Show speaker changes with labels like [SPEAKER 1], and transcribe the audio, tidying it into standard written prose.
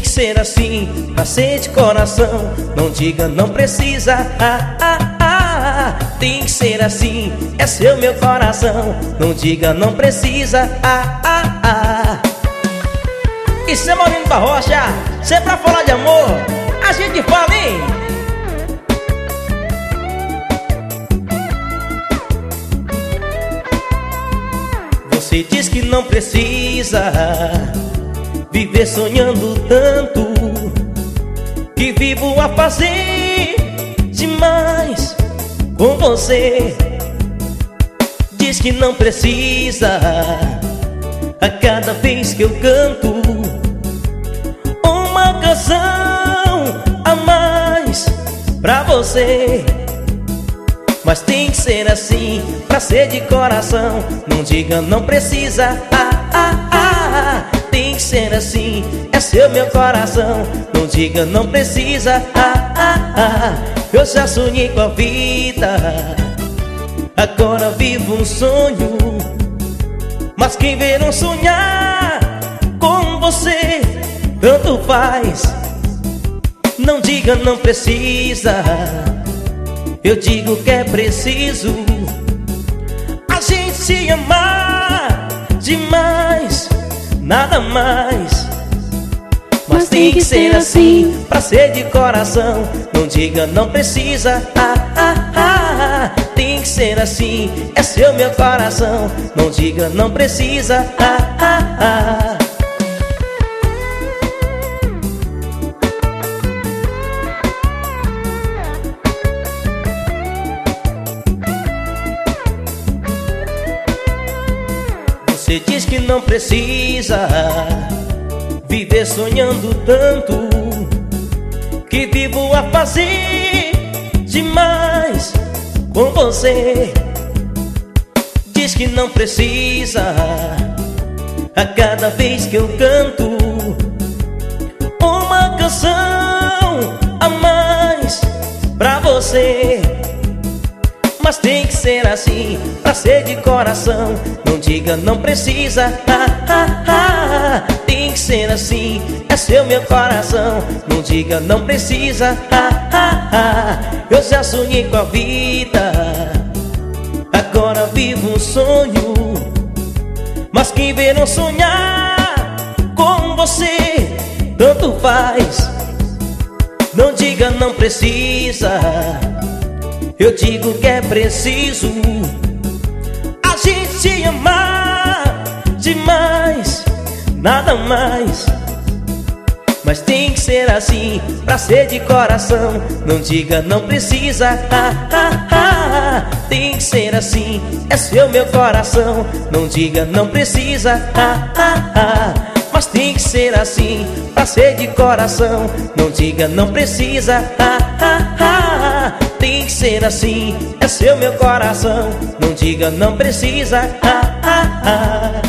[SPEAKER 1] que ser assim, pra ser de coração. Não diga não precisa, tem que ser assim, é seu meu coração. Não diga não precisa, Isso é Maurinho da Rocha, se é pra falar de amor, a gente fala, hein? Você diz que não precisa viver sonhando tanto, que vivo a fazer demais com você. Diz que não precisa a cada vez que eu canto uma canção a mais pra você. Mas tem que ser assim, pra ser de coração. Não diga não precisa, tem que ser assim, é seu meu coração. Não diga não precisa, eu já sonhei com a vida, agora vivo um sonho. Mas quem vê não sonhar com você, tanto faz. Não diga não precisa, eu digo que é preciso a gente se amar demais, nada mais. Mas tem que ser assim, pra ser de coração. Não diga não precisa, tem que ser assim, é seu meu coração. Não diga não precisa, Você diz que não precisa viver sonhando tanto, que vivo a fazer demais com você. Diz que não precisa a cada vez que eu canto uma canção a mais pra você. Mas tem que ser assim, pra ser de coração. Não diga não precisa, tem que ser assim, é seu meu coração. Não diga não precisa, eu já sonhei com a vida, agora vivo um sonho. Mas quem vê não sonhar com você, tanto faz. Não diga não precisa, eu digo que é preciso a gente se amar demais, nada mais. Mas tem que ser assim, pra ser de coração. Não diga não precisa, tem que ser assim, é seu meu coração. Não diga não precisa, mas tem que ser assim, pra ser de coração. Não diga não precisa, tem que ser assim, é seu meu coração. Não diga não precisa,